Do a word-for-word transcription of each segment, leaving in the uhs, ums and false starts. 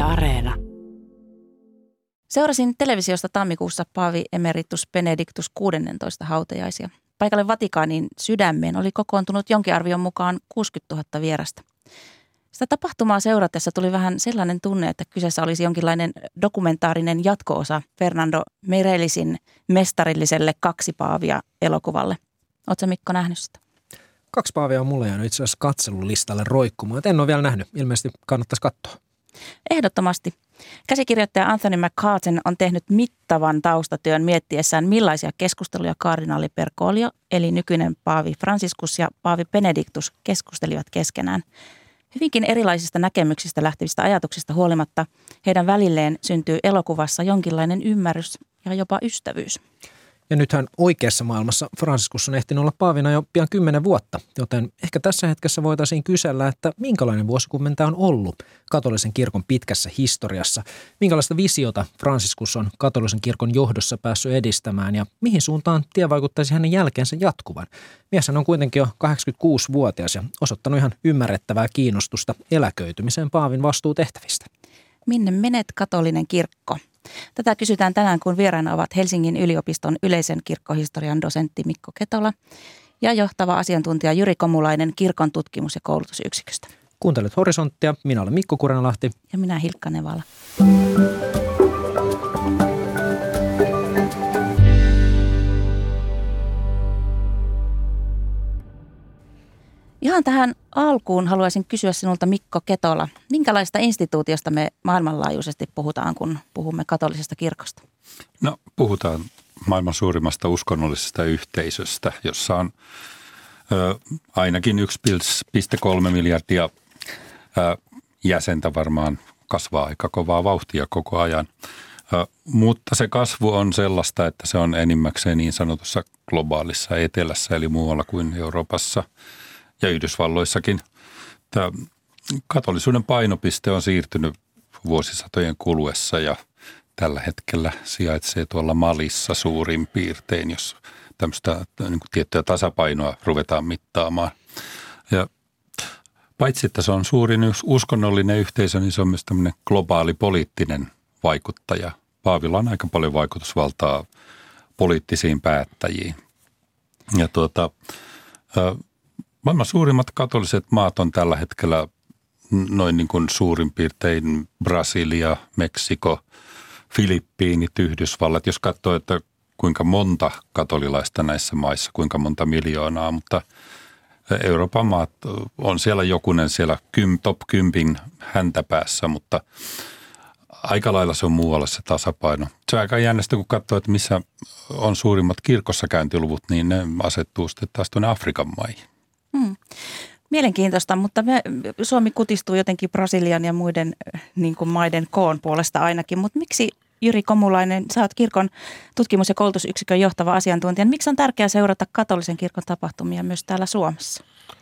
Areena. Seurasin televisiosta tammikuussa Paavi Emeritus Benedictus kuusitoista hautajaisia. Paikalle Vatikaaniin sydämeen oli kokoontunut jonkin arvion mukaan kuusikymmentätuhatta vierasta. Sitä tapahtumaa seuratessa tuli vähän sellainen tunne, että kyseessä olisi jonkinlainen dokumentaarinen jatko-osa Fernando Meirellisin mestarilliselle Kaksi paavia -elokuvalle. Oletko Mikko nähnyt sitä? Kaksi paavia on mulle jäänyt itse asiassa katselulistalle roikkumaan. En ole vielä nähnyt. Ilmeisesti kannattaisi katsoa. Ehdottomasti. Käsikirjoittaja Anthony McCarten on tehnyt mittavan taustatyön miettiessään, millaisia keskusteluja kardinaali Bergoglio, eli nykyinen paavi Franciscus ja paavi Benedictus keskustelivat keskenään. Hyvinkin erilaisista näkemyksistä lähtevistä ajatuksista huolimatta heidän välilleen syntyy elokuvassa jonkinlainen ymmärrys ja jopa ystävyys. Ja nythän oikeassa maailmassa Franciscus on ehtinyt olla paavina jo pian kymmenen vuotta, joten ehkä tässä hetkessä voitaisiin kysellä, että minkälainen vuosikymmen tämä on ollut katolisen kirkon pitkässä historiassa. Minkälaista visiota Franciscus on katolisen kirkon johdossa päässyt edistämään ja mihin suuntaan tie vaikuttaisi hänen jälkeensä jatkuvan. Mieshän on kuitenkin jo kahdeksankymmentäkuusivuotias ja osoittanut ihan ymmärrettävää kiinnostusta eläköitymiseen paavin vastuutehtävistä. Minne menet, katolinen kirkko? Tätä kysytään tänään, kun vieraana ovat Helsingin yliopiston yleisen kirkkohistorian dosentti Mikko Ketola ja johtava asiantuntija Jyri Komulainen kirkon tutkimus- ja koulutusyksiköstä. Kuuntelet Horisonttia. Minä olen Mikko Kurenalahti. Ja minä Hilkka Nevala. Ihan tähän alkuun haluaisin kysyä sinulta, Mikko Ketola. Minkälaista instituutiosta me maailmanlaajuisesti puhutaan, kun puhumme katolisesta kirkosta? No, puhutaan maailman suurimmasta uskonnollisesta yhteisöstä, jossa on ö, ainakin yksi pilkku kolme miljardia ö, jäsentä, varmaan kasvaa aika kovaa vauhtia koko ajan. Ö, mutta se kasvu on sellaista, että se on enimmäkseen niin sanotussa globaalissa etelässä, eli muualla kuin Euroopassa ja Yhdysvalloissakin. Tämä katolisuuden painopiste on siirtynyt vuosisatojen kuluessa ja tällä hetkellä sijaitsee tuolla Malissa suurin piirtein, jos tämmöistä niin kuin tiettyä tasapainoa ruvetaan mittaamaan. Ja paitsi, että se on suurin uskonnollinen yhteisö, niin se on myös tämmöinen globaali poliittinen vaikuttaja. Paavilla on aika paljon vaikutusvaltaa poliittisiin päättäjiin. Ja tuota... Maailman suurimmat katoliset maat on tällä hetkellä noin niin kuin suurin piirtein Brasilia, Meksiko, Filippiinit, Yhdysvallat. Jos katsoo, että kuinka monta katolilaista näissä maissa, kuinka monta miljoonaa, mutta Euroopan maat on siellä jokunen siellä top kympin häntäpäässä, mutta aika lailla se on muualla se tasapaino. Se on aika jännästä, kun katsoo, että missä on suurimmat kirkossa käyntiluvut, niin ne asettuu sitten taas tuonne Afrikan maihin. Hmm. Mielenkiintoista, mutta me, Suomi kutistuu jotenkin Brasilian ja muiden niin kuin maiden koon puolesta ainakin. Mutta miksi, Jyri Komulainen, sä oot kirkon tutkimus- ja koulutusyksikön johtava asiantuntija. Miksi on tärkeää seurata katolisen kirkon tapahtumia myös täällä Suomessa?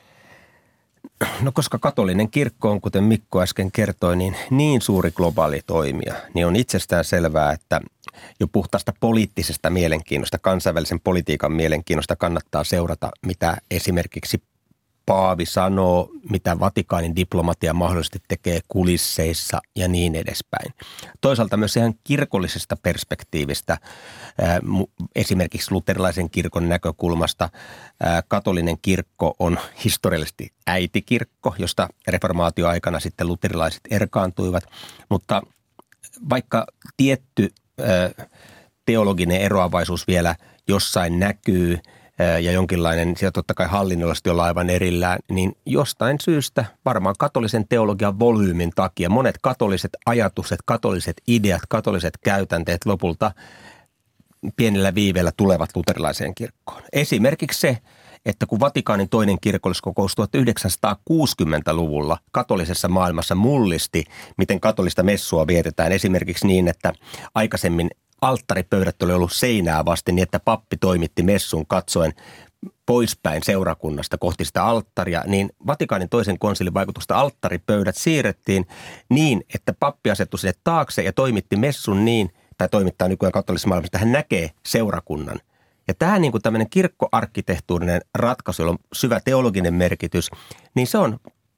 No koska katolinen kirkko on, kuten Mikko äsken kertoi, niin, niin suuri globaali toimija, niin on itsestään selvää, että jo puhtaasta poliittisesta mielenkiinnosta, kansainvälisen politiikan mielenkiinnosta kannattaa seurata, mitä esimerkiksi Paavi sanoo, mitä Vatikaanin diplomatia mahdollisesti tekee kulisseissa ja niin edespäin. Toisaalta myös ihan kirkollisesta perspektiivistä, esimerkiksi luterilaisen kirkon näkökulmasta, katolinen kirkko on historiallisesti äitikirkko, josta reformaatioaikana sitten luterilaiset erkaantuivat, mutta vaikka tietty teologinen eroavaisuus vielä jossain näkyy, ja jonkinlainen, siellä totta kai hallinnollisesti ollaan aivan erillään, niin jostain syystä varmaan katolisen teologian volyymin takia monet katoliset ajatukset, katoliset ideat, katoliset käytänteet lopulta pienellä viiveellä tulevat luterilaiseen kirkkoon. Esimerkiksi se, että kun Vatikaanin toinen kirkolliskokous tuhatyhdeksänsataakuusikymmentäluvulla katolisessa maailmassa mullisti, miten katolista messua vietetään esimerkiksi niin, että aikaisemmin alttaripöydät oli ollut seinää vasten niin, että pappi toimitti messun katsoen poispäin seurakunnasta kohti sitä alttaria, niin Vatikaanin toisen konsilin vaikutusta alttaripöydät siirrettiin niin, että pappi asettui sinne taakse ja toimitti messun niin, tai toimittaa nykyään katolisessa maailmassa, että hän näkee seurakunnan. Ja tämä niin kuin tämmöinen kirkkoarkkitehtuurinen ratkaisu, jolla on syvä teologinen merkitys, niin se on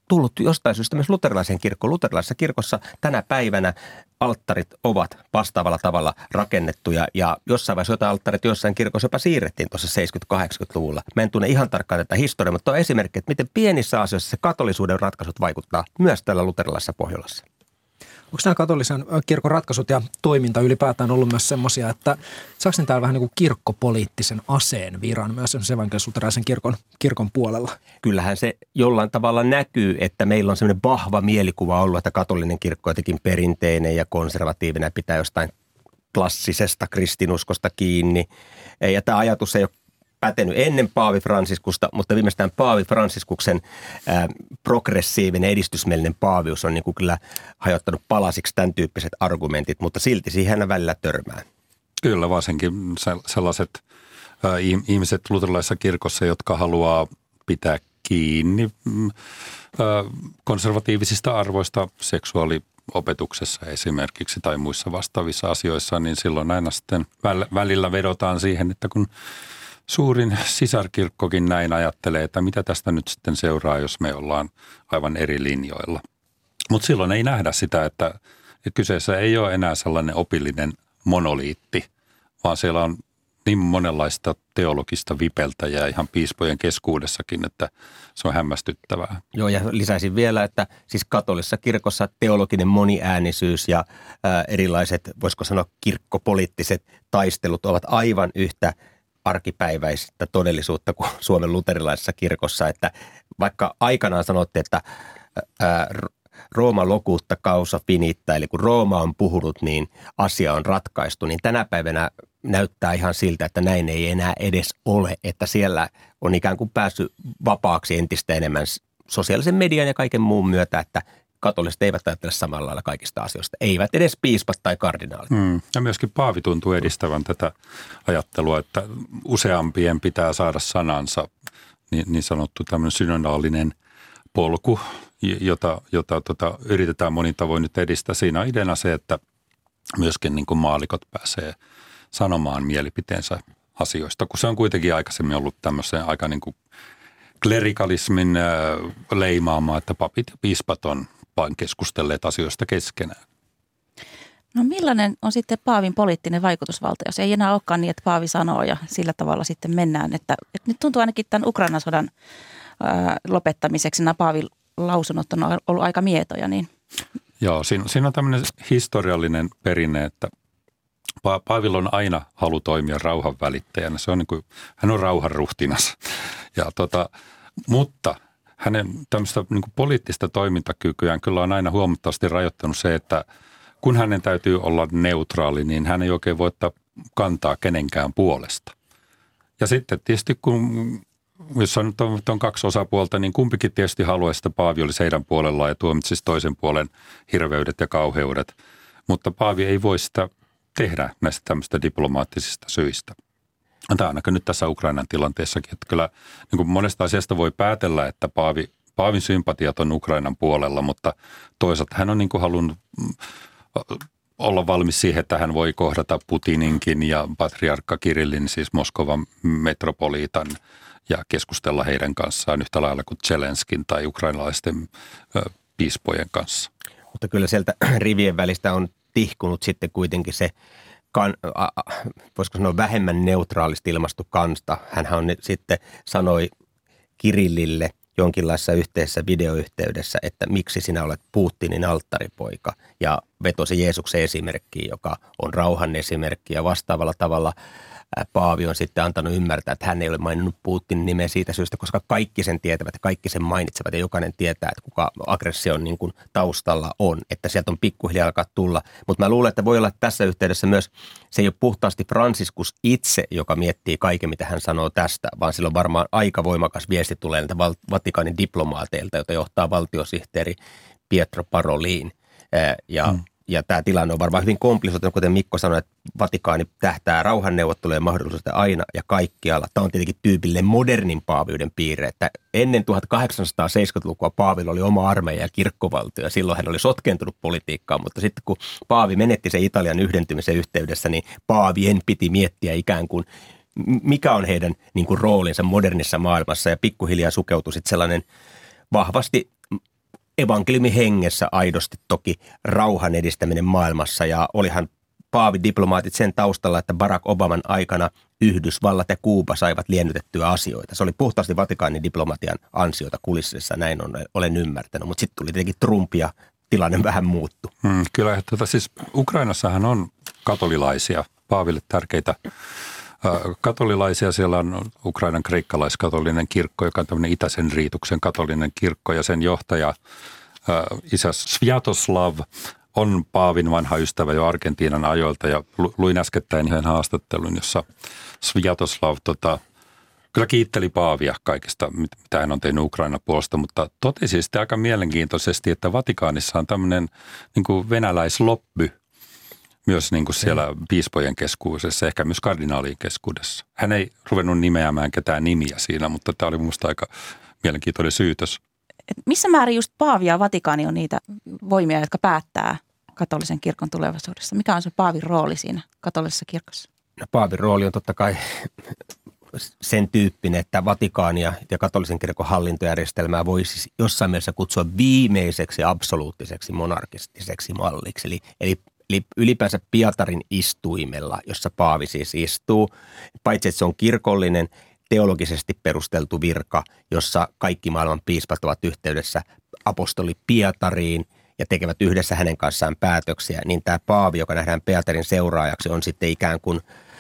tullut jostain syystä myös luterilaisen kirkkoon. Luterilaisessa kirkossa tänä päivänä alttarit ovat vastaavalla tavalla rakennettuja ja jossain vaiheessa jotain alttarit jossain kirkossa jopa siirrettiin tuossa seitsemänkymmentä-kahdeksankymmentäluvulla. Mä en tunne ihan tarkkaan tätä historiaa, mutta on esimerkki, että miten pienissä asioissa se katolisuuden ratkaisut vaikuttaa myös tällä luterilaisessa Pohjolassa. Onko nämä katolisen kirkon ratkaisut ja toiminta ylipäätään ollut myös semmoisia, että saako ne täällä vähän niin kuin kirkkopoliittisen aseen viran myös evankelis-luterilaisen kirkon, kirkon puolella? Kyllähän se jollain tavalla näkyy, että meillä on semmoinen vahva mielikuva ollut, että katolinen kirkko on jotenkin perinteinen ja konservatiivinen pitää jostain klassisesta kristinuskosta kiinni. Ja tämä ajatus ei ole pätenyt ennen Paavi Franciskusta, mutta viimeistään Paavi Fransiskuksen ää, progressiivinen, edistysmielinen paavius on niin kuin kyllä hajottanut palasiksi tämän tyyppiset argumentit, mutta silti siihen välillä törmää. Kyllä, varsinkin sellaiset ää, ihmiset luterilaisessa kirkossa, jotka haluaa pitää kiinni ää, konservatiivisista arvoista seksuaaliopetuksessa esimerkiksi tai muissa vastaavissa asioissa, niin silloin aina sitten välillä vedotaan siihen, että kun suurin sisarkirkkokin näin ajattelee, että mitä tästä nyt sitten seuraa, jos me ollaan aivan eri linjoilla. Mutta silloin ei nähdä sitä, että, että kyseessä ei ole enää sellainen opillinen monoliitti, vaan siellä on niin monenlaista teologista vipeltäjää ihan piispojen keskuudessakin, että se on hämmästyttävää. Joo, ja lisäisin vielä, että siis katolisessa kirkossa teologinen moniäänisyys ja ää, erilaiset, voisiko sanoa kirkkopoliittiset taistelut ovat aivan yhtä arkipäiväistä todellisuutta kuin Suomen luterilaisessa kirkossa, että vaikka aikanaan sanotte, että ää, Rooma locuta causa finita, eli kun Rooma on puhunut, niin asia on ratkaistu, niin tänä päivänä näyttää ihan siltä, että näin ei enää edes ole, että siellä on ikään kuin päässyt vapaaksi entistä enemmän sosiaalisen median ja kaiken muun myötä, että katoliset eivät ajattele samalla lailla kaikista asioista, eivät edes piispat tai kardinaalit. Mm. Ja myöskin Paavi tuntuu edistävän tätä ajattelua, että useampien pitää saada sanansa, niin, niin sanottu tämmöinen synodaalinen polku, jota, jota tota, yritetään monin tavoin nyt edistää. Siinä on ideana se, että myöskin niin kuin maallikot pääsee sanomaan mielipiteensä asioista, kun se on kuitenkin aikaisemmin ollut tämmöisen aika niin kuin klerikalismin äh, leimaamaa, että papit ja piispat on vain keskustelleet asioista keskenään. No millainen on sitten Paavin poliittinen vaikutusvalta, jos ei enää olekaan niin, että Paavi sanoo ja sillä tavalla sitten mennään. Että, että nyt tuntuu ainakin tämän Ukrainan sodan ää, lopettamiseksi nämä Paavin lausunnot on ollut aika mietoja. Niin. Joo, siinä, siinä on tämmöinen historiallinen perinne, että pa- Paavilla on aina halu toimia rauhan välittäjänä. Se on niin kuin, hän on rauhanruhtinas. Ja tota, mutta hänen tämmöistä niin kuin poliittista toimintakykyään kyllä on aina huomattavasti rajoittanut se, että kun hänen täytyy olla neutraali, niin hän ei oikein voi ottaa kantaa kenenkään puolesta. Ja sitten tietysti kun, jos on, on, on kaksi osapuolta, niin kumpikin tietysti haluaisi, että Paavi olisi heidän puolellaan ja tuomitsisi toisen puolen hirveydet ja kauheudet. Mutta Paavi ei voi sitä tehdä näistä tämmöistä diplomaattisista syistä. Tämä on nyt tässä Ukrainan tilanteessakin, että kyllä niin kuin monesta asiasta voi päätellä, että Paavi, Paavin sympatiat on Ukrainan puolella, mutta toisaalta hän on niin kuin halunnut olla valmis siihen, että hän voi kohdata Putininkin ja patriarkka Kirillin, siis Moskovan metropoliitan, ja keskustella heidän kanssaan yhtä lailla kuin Zelenskin tai ukrainalaisten piispojen kanssa. Mutta kyllä sieltä rivien välistä on tihkunut sitten kuitenkin se, kan, a, a, voisiko sanoa vähemmän neutraalisti ilmastu kansta. Hänhän on sitten sanoi Kirillille jonkinlaisessa yhteisessä videoyhteydessä, että miksi sinä olet Putinin alttaripoika, ja vetosi Jeesuksen esimerkkiin, joka on rauhan esimerkki, ja vastaavalla tavalla Paavi on sitten antanut ymmärtää, että hän ei ole maininnut Putinin nimeä siitä syystä, koska kaikki sen tietävät ja kaikki sen mainitsevat ja jokainen tietää, että kuka aggression niin kuin taustalla on, että sieltä on pikkuhiljaa alkaa tulla. Mutta mä luulen, että voi olla tässä yhteydessä myös, se ei ole puhtaasti Franciscus itse, joka miettii kaiken, mitä hän sanoo tästä, vaan sillä on varmaan aika voimakas viesti tulee näiltä Vatikaanin diplomaateilta, jota johtaa valtiosihteeri Pietro Parolin ja mm. Ja tämä tilanne on varmaan hyvin komplisoitunut, kuten Mikko sanoi, että Vatikaani tähtää rauhanneuvottelujen mahdollisuutta aina ja kaikkialla. Tämä on tietenkin tyypillinen modernin paaviuden piirre, että ennen tuhatkahdeksansataaseitsemänkymmentälukua Paavilla oli oma armeija ja kirkkovaltio, ja silloin hän oli sotkentunut politiikkaan, mutta sitten kun Paavi menetti sen Italian yhdentymisen yhteydessä, niin paavien piti miettiä ikään kuin, mikä on heidän niin kuin roolinsa modernissa maailmassa, ja pikkuhiljaa sukeutui sitten sellainen vahvasti evankeliumin hengessä aidosti toki rauhan edistäminen maailmassa ja olihan paavidiplomaatit sen taustalla, että Barack Obaman aikana Yhdysvallat ja Kuuba saivat liennytettyä asioita. Se oli puhtaasti Vatikaanin diplomatian ansiota kulississa, näin on, olen ymmärtänyt, mutta sitten tuli tietenkin Trump ja tilanne vähän muuttui. Hmm, kyllä, tota, siis Ukrainassahan on katolilaisia, paaville tärkeitä katolilaisia. Siellä on Ukrainan kreikkalaiskatolinen kirkko, joka on tämmöinen itäisen riituksen katolinen kirkko ja sen johtaja isä Sviatoslav on paavin vanha ystävä jo Argentiinan ajoilta ja luin äskettäin yhden haastattelun, jossa Sviatoslav tota, kyllä kiitteli paavia kaikesta, mitä hän on tehnyt Ukrainan puolesta, mutta totesi sitten aika mielenkiintoisesti, että Vatikaanissa on tämmöinen niin kuin venäläislobby myös niin kuin siellä piispojen keskuudessa, ehkä myös kardinaalien keskuudessa. Hän ei ruvennut nimeämään ketään nimiä siinä, mutta tämä oli minusta aika mielenkiintoinen syytös. Et missä määrin just paavi ja Vatikaani on niitä voimia, jotka päättää katolisen kirkon tulevaisuudessa? Mikä on se paavin rooli siinä katolisessa kirkossa? No, paavin rooli on totta kai sen tyyppinen, että Vatikaania ja katolisen kirkon hallintojärjestelmää voisi jossain mielessä kutsua viimeiseksi absoluuttiseksi monarkistiseksi malliksi. Eli, eli, eli ylipäänsä Pietarin istuimella, jossa paavi siis istuu, paitsi että se on kirkollinen, teologisesti perusteltu virka, jossa kaikki maailman piispat ovat yhteydessä apostoli Pietariin ja tekevät yhdessä hänen kanssaan päätöksiä, niin tämä paavi, joka nähdään Pietarin seuraajaksi, on sitten ikään kuin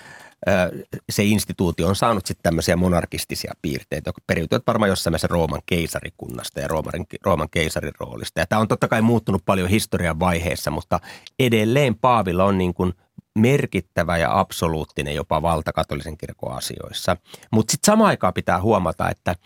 se instituutio on saanut sitten tämmöisiä monarkistisia piirteitä, jotka periytyvät varmaan jossain mielessä Rooman keisarikunnasta ja Rooman, Rooman keisarin roolista. Ja tämä on totta kai muuttunut paljon historian vaiheessa, mutta edelleen paavilla on niin kuin merkittävä ja absoluuttinen jopa valta katolisen kirkon asioissa. Mutta sitten samaan aikaan pitää huomata, että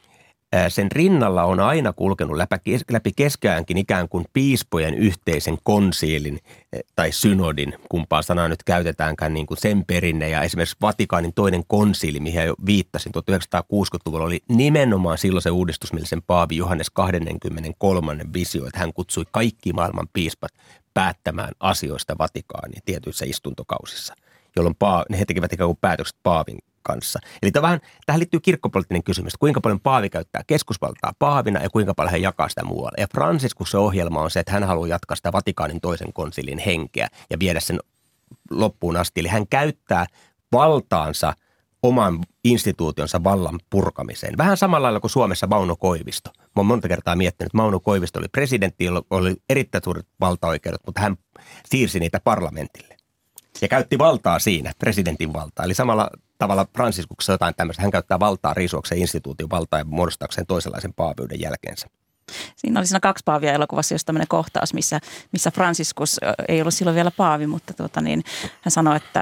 sen rinnalla on aina kulkenut läpi keskeäänkin ikään kuin piispojen yhteisen konsiilin tai synodin, kumpaa sanaa nyt käytetäänkään, niin kuin sen perinne. Ja esimerkiksi Vatikaanin toinen konsiili, mihin jo viittasin tuhatyhdeksänsataakuusikymmentäluvulla, oli nimenomaan silloin se uudistusmielisen paavi Johannes kaksikymmentäkolme visio, että hän kutsui kaikki maailman piispat päättämään asioista Vatikaaniin tietyissä istuntokausissa, jolloin paa, he tekivät ikään kuin päätökset paavin kanssa. Eli vähän, tähän liittyy kirkkopoliittinen kysymys, että kuinka paljon paavi käyttää keskusvaltaa paavina ja kuinka paljon hän jakaa sitä muualle. Ja Franciscuksen ohjelma on se, että hän haluaa jatkaa sitä Vatikaanin toisen konsilin henkeä ja viedä sen loppuun asti. Eli hän käyttää valtaansa oman instituutionsa vallan purkamiseen. Vähän samalla lailla kuin Suomessa Mauno Koivisto. Mä oon monta kertaa miettinyt, että Mauno Koivisto oli presidentti, jolla oli erittäin suuret valtaoikeudet, mutta hän siirsi niitä parlamentille. Ja käytti valtaa siinä, presidentin valtaa. Eli samalla tavalla Franciscuksessa jotain tämmöistä. Hän käyttää valtaa riisuakseen instituution valtaa ja muodostaakseen toisenlaisen paaviuden jälkeensä. Siinä oli siinä kaksi paavia elokuvassa, jos tämmöinen kohtaus, missä, missä Franciscus ei ollut silloin vielä paavi, mutta tuota niin, hän sanoi, että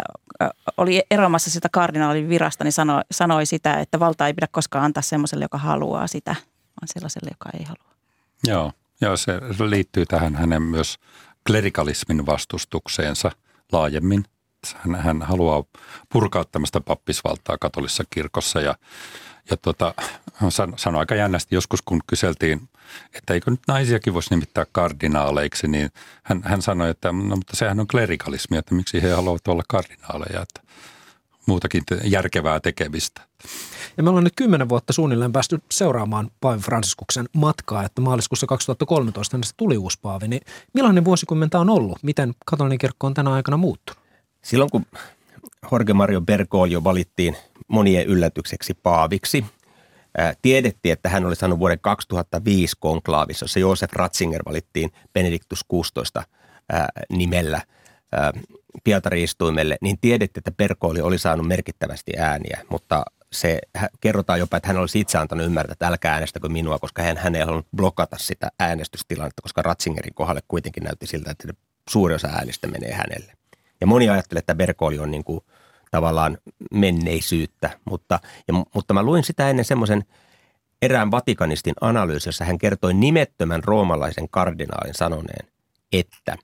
oli eroamassa sitä kardinaalin virasta, niin sanoi, sanoi sitä, että valtaa ei pidä koskaan antaa semmoiselle, joka haluaa sitä, vaan sellaiselle, joka ei halua. Joo, joo, se liittyy tähän hänen myös klerikalismin vastustukseensa laajemmin. Hän, hän haluaa purkaa tämmöistä pappisvaltaa katolisessa kirkossa ja, ja tota, san, sanoi aika jännästi joskus, kun kyseltiin, että eikö nyt naisiakin voisi nimittää kardinaaleiksi, niin hän, hän sanoi, että no, mutta sehän on klerikalismi, että miksi he haluavat olla kardinaaleja, että muutakin te, järkevää tekemistä. Ja me ollaan nyt kymmenen vuotta suunnilleen päästy seuraamaan paavi Franciscuksen matkaa, että maaliskuussa kaksituhattakolmetoista hänestä tuli uusi paavi, niin millainen vuosikymmentä on ollut? Miten katolinen kirkko on tänä aikana muuttunut? Silloin kun Jorge Mario Bergoglio valittiin monien yllätykseksi paaviksi, ää, tiedettiin, että hän oli saanut vuoden kaksituhattaviisi konklaavissa, jossa Josef Ratzinger valittiin Benedictus kuusitoista ää, nimellä ää, Pietari-istuimelle, niin tiedettiin, että Bergoglio oli saanut merkittävästi ääniä, mutta se kerrotaan jopa, että hän olisi itse antanut ymmärtää, että älkää äänestäkö minua, koska hän, hän ei halunnut blokata sitä äänestystilannetta, koska Ratzingerin kohdalle kuitenkin näytti siltä, että suuri osa äänistä menee hänelle. Ja moni ajattelee, että Bergoglio on niin kuin tavallaan menneisyyttä, mutta, ja, mutta mä luin sitä ennen semmoisen erään vatikanistin analyysi, jossa hän kertoi nimettömän roomalaisen kardinaalin sanoneen, että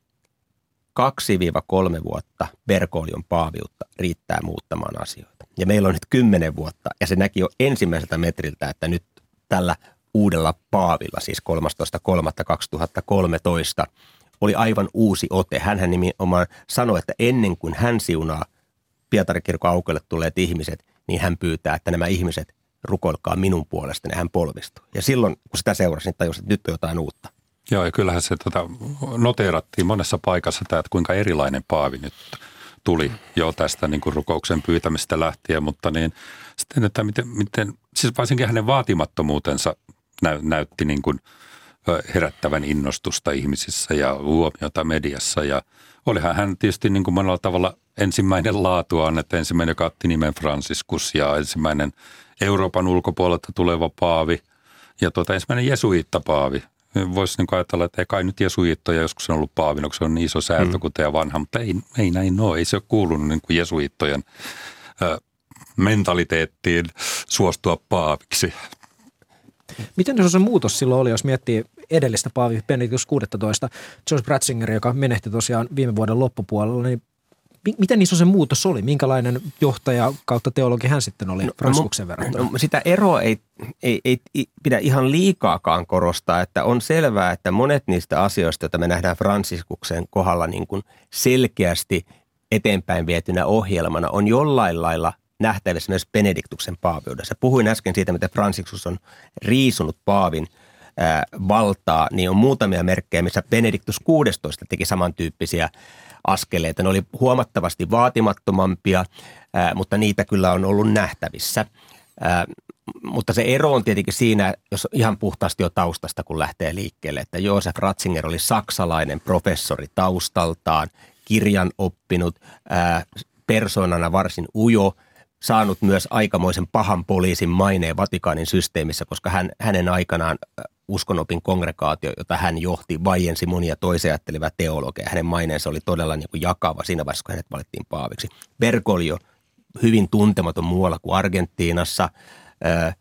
kaksi kolme vuotta Bergoglion paaviutta riittää muuttamaan asioita. Ja meillä on nyt kymmenen vuotta ja se näki jo ensimmäiseltä metriltä, että nyt tällä uudella paavilla, siis kolmastoista kolmatta kaksituhattakolmetoista, oli aivan uusi ote. Hänhän nimenomaan sanoi, että ennen kuin hän siunaa Pietarin kirkon aukeille tulleet ihmiset, niin hän pyytää, että nämä ihmiset rukoilkaa minun puolestani ja hän polvistuu. Ja silloin, kun sitä seurasi, niin tajusi, että nyt on jotain uutta. Joo, ja kyllähän se tota, noteerattiin monessa paikassa tämä, että kuinka erilainen paavi nyt tuli jo tästä niin kuin rukouksen pyytämistä lähtien, mutta niin sitten, että miten, miten siis varsinkin hänen vaatimattomuutensa näy, näytti niin kuin herättävän innostusta ihmisissä ja huomiota mediassa, ja olihan hän tietysti niin kuin monella tavalla ensimmäinen laatuaan, että ensimmäinen, joka otti nimen Franciscus ja ensimmäinen Euroopan ulkopuolelta tuleva paavi ja tuota, ensimmäinen jesuiittapaavi. Voisi niin ajatella, että ei kai nyt jesuiittoja joskus on ollut paavina, kun se on niin iso säätö mm. kuin teidän vanha, mutta ei, ei näin ole. Ei se ole kuulunut niin kuin jesuiittojen ö, mentaliteettiin suostua paaviksi. Miten jos se muutos silloin oli, jos miettii edellistä paavi Benedictus kuusitoista, George Ratzinger, joka menehti tosiaan viime vuoden loppupuolella, niin miten iso se muutos oli? Minkälainen johtaja kautta teologi hän sitten oli no, Franciscuksen verrattuna? No, sitä eroa ei, ei, ei pidä ihan liikaakaan korostaa, että on selvää, että monet niistä asioista, joita me nähdään Franciscuksen kohdalla niin kuin selkeästi eteenpäin vietynä ohjelmana, on jollain lailla nähtävissä myös Benediktuksen paaviudessa. Puhuin äsken siitä, miten Franciscus on riisunut paavin ää, valtaa, niin on muutamia merkkejä, missä Benedictus kuusitoista teki samantyyppisiä askeleita. Ne oli huomattavasti vaatimattomampia, ää, mutta niitä kyllä on ollut nähtävissä. Ää, mutta se ero on tietenkin siinä, jos ihan puhtaasti jo taustasta, kun lähtee liikkeelle, että Josef Ratzinger oli saksalainen professori taustaltaan, kirjan oppinut, ää, persoonana varsin ujo, saanut myös aikamoisen pahan poliisin maineen Vatikaanin systeemissä, koska hän, hänen aikanaan uskonopin kongregaatio, jota hän johti, vaiensi monia toisia ajattelevia teologeja. Hänen maineensa oli todella niin kuin jakava siinä vaiheessa, kun hänet valittiin paaviksi. Bergoglio, hyvin tuntematon muualla kuin Argentiinassa, ää,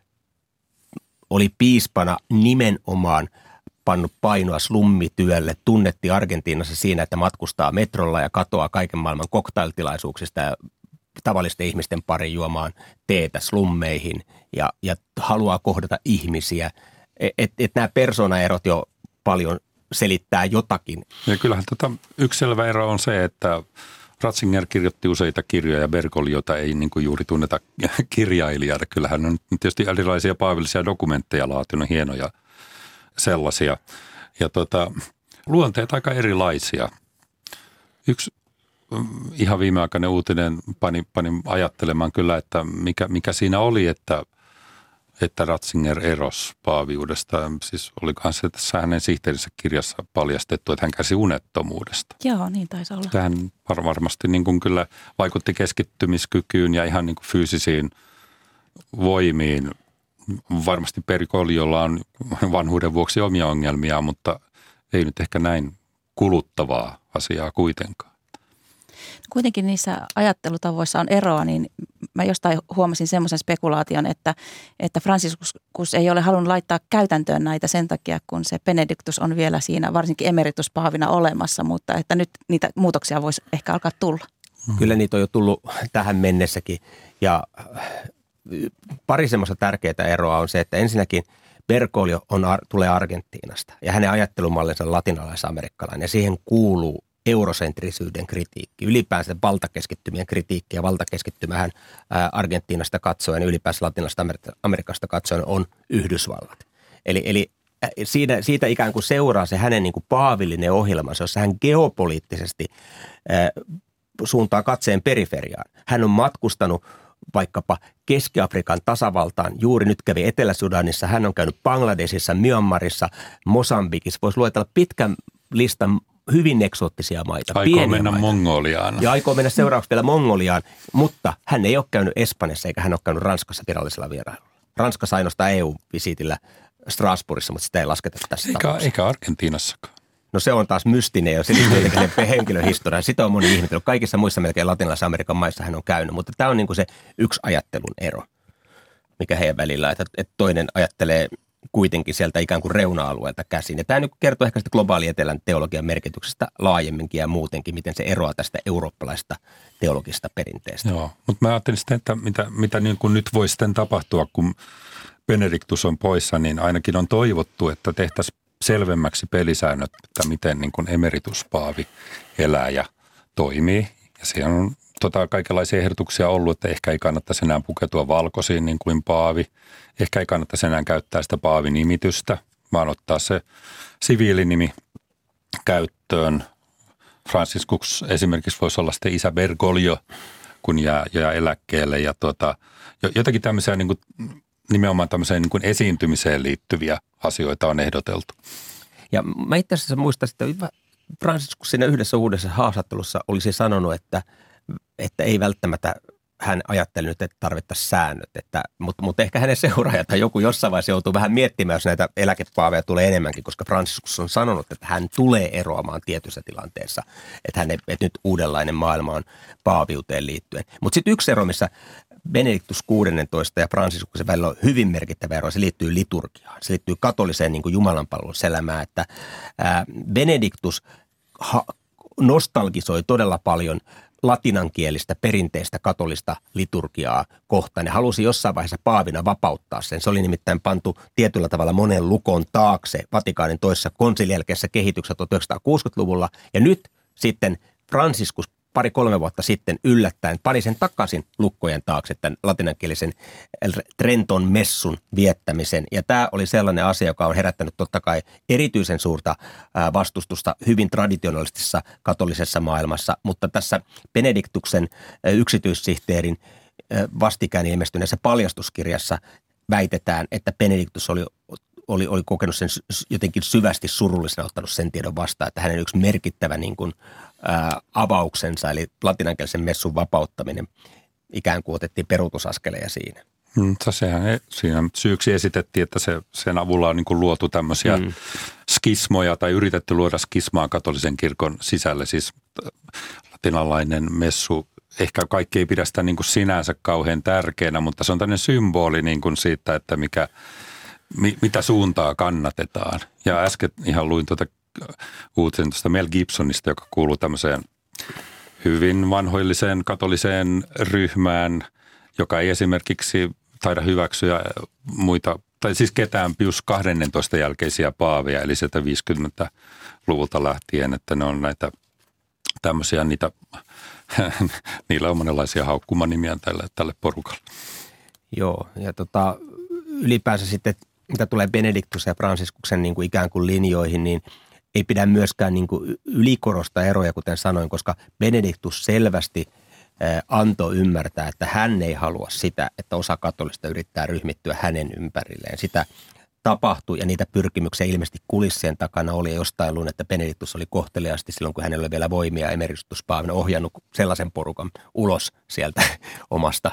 oli piispana nimenomaan pannut painoa slummityölle, tunnettiin Argentiinassa siinä, että matkustaa metrolla ja katoaa kaiken maailman koktailtilaisuuksista ja tavallisten ihmisten pari juomaan teetä slummeihin ja, ja haluaa kohdata ihmisiä. Että et nämä persoonaerot jo paljon selittää jotakin. Ja kyllähän tota, yksi selvä ero on se, että Ratzinger kirjoitti useita kirjoja ja Bergogliota ei niin kuin juuri tunneta kirjailijana. Kyllähän on tietysti erilaisia paavillisia dokumentteja laatinut, hienoja sellaisia. Ja tota, luonteet aika erilaisia. Yksi ihan viimeaikainen uutinen pani, pani ajattelemaan kyllä, että mikä, mikä siinä oli, että, että Ratzinger erosi paaviudesta. Siis olikohan se tässä hänen sihteerinsä kirjassa paljastettu, että hän käsi unettomuudesta. Joo, niin taisi olla. Tähän varmasti niin kuin kyllä vaikutti keskittymiskykyyn ja ihan niin kuin fyysisiin voimiin. Varmasti Bergogliolla on vanhuuden vuoksi omia ongelmia, mutta ei nyt ehkä näin kuluttavaa asiaa kuitenkaan. Kuitenkin niissä ajattelutavoissa on eroa, niin mä jostain huomasin semmoisen spekulaation, että, että Franciscus ei ole halunnut laittaa käytäntöön näitä sen takia, kun se Benedictus on vielä siinä varsinkin emerituspaavina olemassa, mutta että nyt niitä muutoksia voisi ehkä alkaa tulla. Kyllä niitä on jo tullut tähän mennessäkin ja pari semmoista tärkeää eroa on se, että ensinnäkin Bergoglio on, tulee Argentiinasta ja hänen ajattelumallinsa on latinalais-amerikkalainen ja siihen kuuluu eurosentrisyyden kritiikki, ylipäänsä valtakeskittymien kritiikki ja valtakeskittymähän Argentiinasta katsoen ja ylipäänsä latinalaisesta Amerikasta katsoen on Yhdysvallat. Eli, eli siitä, siitä ikään kuin seuraa se hänen niin kuin paavillinen ohjelmansa, jossa hän geopoliittisesti äh, suuntaa katseen periferiaan. Hän on matkustanut vaikkapa Keski-Afrikan tasavaltaan, juuri nyt kävi Etelä-Sudanissa, hän on käynyt Bangladesissa, Myanmarissa, Mosambikissa, voisi luetella pitkän listan hyvin eksoottisia maita. Aikoo mennä maita. Mongoliaan. Ja aikoo mennä seuraavaksi vielä Mongoliaan, mutta hän ei ole käynyt Espanjassa eikä hän ole käynyt Ranskassa virallisella vierailulla. Ranskassa ainoastaan E U-visiitillä Strasbourgissa, mutta sitä ei lasketa tässä eikä, eikä Argentiinassakaan. No se on taas mystinen ja se liittyy henkilöhistoriaan. Sitä on moni ihmetellyt. Kaikissa muissa melkein latinalaisen Amerikan maissa hän on käynyt, mutta tämä on niin kuin se yksi ajattelun ero, mikä heidän välillä, että, että toinen ajattelee kuitenkin sieltä ikään kuin reuna-alueelta käsin. Ja tämä nyt kertoo ehkä sitä globaali etelän teologian merkityksestä laajemminkin ja muutenkin, miten se eroaa tästä eurooppalaista teologista perinteestä. Joo, mutta mä ajattelin sitten, että mitä, mitä niin kuin nyt voi sitten tapahtua, kun Benedictus on poissa, niin ainakin on toivottu, että tehtäisiin selvemmäksi pelisäännöt, että miten niin kuin emerituspaavi elää ja toimii. Ja siellä on tota, kaikenlaisia ehdotuksia ollut, että ehkä ei kannattaisi enää pukeutua valkoisiin niin kuin paavi. Ehkä ei kannattaisi enää käyttää sitä paavin nimitystä, vaan ottaa se siviilinimi käyttöön. Franciscus esimerkiksi voisi olla sitten isä Bergoglio, kun jää, jää eläkkeelle ja tuota, jotakin tämmöisiä niin kuin, nimenomaan tämmöiseen niin kuin esiintymiseen liittyviä asioita on ehdoteltu. Ja mä itse asiassa muistan, että Franciscus siinä yhdessä uudessa haastattelussa olisi sanonut, että, että ei välttämättä hän ajatteli nyt, että tarvittaisiin säännöt, että, mutta, mutta ehkä hänen seuraajat tai joku jossain vaiheessa joutuu vähän miettimään, jos näitä eläkepaaveja tulee enemmänkin, koska Franciscus on sanonut, että hän tulee eroamaan tietyissä tilanteessa, että, hän, että nyt uudenlainen maailma on paaviuteen liittyen. Mutta sitten yksi ero, missä Benedictus kuusitoista ja Franciscuksen välillä on hyvin merkittävä ero, se liittyy liturgiaan, se liittyy katoliseen niin kuin jumalanpalveluselämään, että ää, Benedictus ha, nostalgisoi todella paljon latinankielistä perinteistä katolista liturgiaa kohtaan. Ne halusi jossain vaiheessa paavina vapauttaa sen. Se oli nimittäin pantu tietyllä tavalla monen lukon taakse Vatikaanin toisessa konsilin jälkeisessä kehityksessä tuhatyhdeksänsataakuusikymmentäluvulla. Ja nyt sitten Franciscus pari-kolme vuotta sitten yllättäen pani sen takaisin lukkojen taakse tämän latinankielisen Trenton messun viettämisen. Ja tämä oli sellainen asia, joka on herättänyt totta kai erityisen suurta vastustusta hyvin traditionalistisessa katolisessa maailmassa. Mutta tässä Benediktuksen yksityissihteerin vastikään ilmestyneessä paljastuskirjassa väitetään, että Benediktus oli Oli, oli kokenut sen jotenkin syvästi surullisena, ottanut sen tiedon vastaan, että hänen yksi merkittävä niin kuin, ää, avauksensa, eli latinankielisen messun vapauttaminen, ikään kuin otettiin peruutusaskeleja siinä. Mm, sehän siinä syyksi esitettiin, että se, sen avulla on niin kuin luotu tämmöisiä mm. skismoja tai yritetty luoda skismaa katolisen kirkon sisälle, siis latinalainen messu. Ehkä kaikki ei pidä sitä niin kuin sinänsä kauhean tärkeänä, mutta se on tämmöinen symboli niin kuin siitä, että mikä mitä suuntaa kannatetaan. Ja äsken ihan luin tuota uutisen tuosta Mel Gibsonista, joka kuuluu tämmöiseen hyvin vanhoilliseen katoliseen ryhmään, joka ei esimerkiksi taida hyväksyä muita, tai siis ketään Pius kahdennentoista jälkeisiä paaveja, eli sieltä viisikymmentäluvulta lähtien, että ne on näitä tämmöisiä, niitä, niillä on monenlaisia haukkumanimiä tälle, tälle porukalle. Joo, ja tota, ylipäänsä sitten mitä tulee Benediktus ja Franciscuksen niin kuin ikään kuin linjoihin, niin ei pidä myöskään niin kuin ylikorostaa eroja, kuten sanoin, koska Benediktus selvästi antoi ymmärtää, että hän ei halua sitä, että osa katolista yrittää ryhmittyä hänen ympärilleen. Sitä tapahtui ja niitä pyrkimyksiä ilmeisesti kulissien takana oli, ja jostain luin, että Benediktus oli kohteliaasti silloin, kun hänellä oli vielä voimia emerituspaavina ohjannut sellaisen porukan ulos sieltä omasta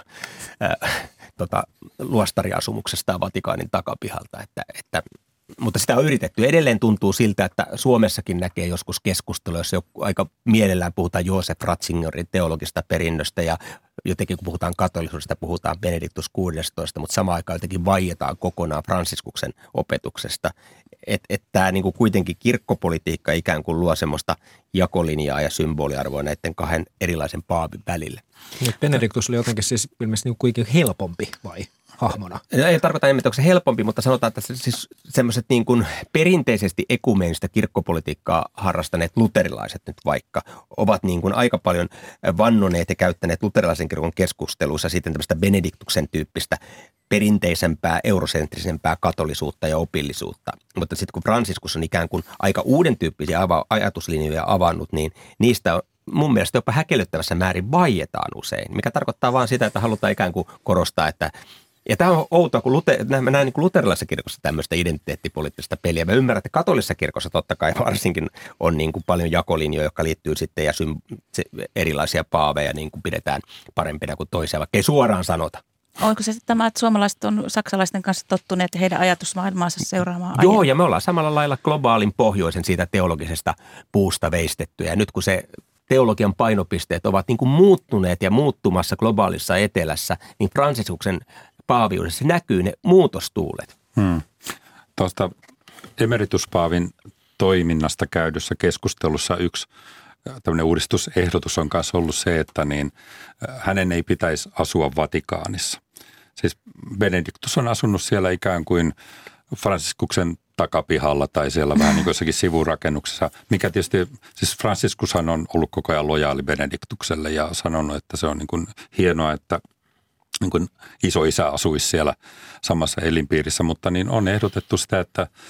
äh, tota, luostariasumuksestaan Vatikaanin takapihalta, että, että mutta sitä on yritetty. Edelleen tuntuu siltä, että Suomessakin näkee joskus keskustelua, jos aika mielellään puhutaan Joosef Ratzingerin teologista perinnöstä ja jotenkin kun puhutaan katolisuudesta, puhutaan Benedictus kuusitoista, mutta samaan aikaan jotenkin vaietaan kokonaan Franciscuksen opetuksesta. Että et tämä niinku kuitenkin kirkkopolitiikka ikään kuin luo semmoista jakolinjaa ja symboliarvoa näiden kahden erilaisen paavin välille. Benedictus oli jotenkin siis ilmeisesti kuitenkin helpompi vai? Hahmona. Ei tarkoita, että onko se helpompi, mutta sanotaan, että siis semmoiset niin kuin perinteisesti ekumeenista kirkkopolitiikkaa harrastaneet luterilaiset nyt vaikka ovat niin kuin aika paljon vannoneet ja käyttäneet luterilaisen kirkon keskusteluissa sitten tämmöistä Benediktuksen tyyppistä perinteisempää, eurosentrisempää katolisuutta ja opillisuutta. Mutta sitten kun Franciscus on ikään kuin aika uuden tyyppisiä ava- ajatuslinjoja avannut, niin niistä on mun mielestä jopa häkellyttävässä määrin vaietaan usein, mikä tarkoittaa vaan sitä, että halutaan ikään kuin korostaa, että ja tämä on outoa, kun lute, mä näen niin kuin luterilaisessa kirkossa tämmöistä identiteettipoliittista peliä. Mä ymmärrän, että katolisessa kirkossa totta kai varsinkin on niin kuin paljon jakolinjoja, jotka liittyy sitten ja sym, se, erilaisia paaveja niin kuin pidetään parempina kuin toisia, vaikka ei suoraan sanota. Onko se sitten tämä, että suomalaiset on saksalaisten kanssa tottuneet ja heidän ajatusmaailmaansa seuraamaan? Joo, ja me ollaan samalla lailla globaalin pohjoisen siitä teologisesta puusta veistetty. Ja nyt kun se teologian painopisteet ovat niin kuin muuttuneet ja muuttumassa globaalissa etelässä, niin Franciscuksen paaviudessa näkyy ne muutostuulet. Hmm. Tuosta emerituspaavin toiminnasta käydyssä keskustelussa yksi tämmöinen uudistusehdotus on kanssa ollut se, että niin hänen ei pitäisi asua Vatikaanissa. Siis Benediktus on asunut siellä ikään kuin Franciscuksen takapihalla tai siellä vähän niin kuin jossakin sivurakennuksessa, mikä tietysti, siis Franciscushan on ollut koko ajan lojaali Benediktukselle ja sanonut, että se on niin kuin hienoa, että niin kuin isoisä asuisi siellä samassa elinpiirissä, mutta niin on ehdotettu sitä, että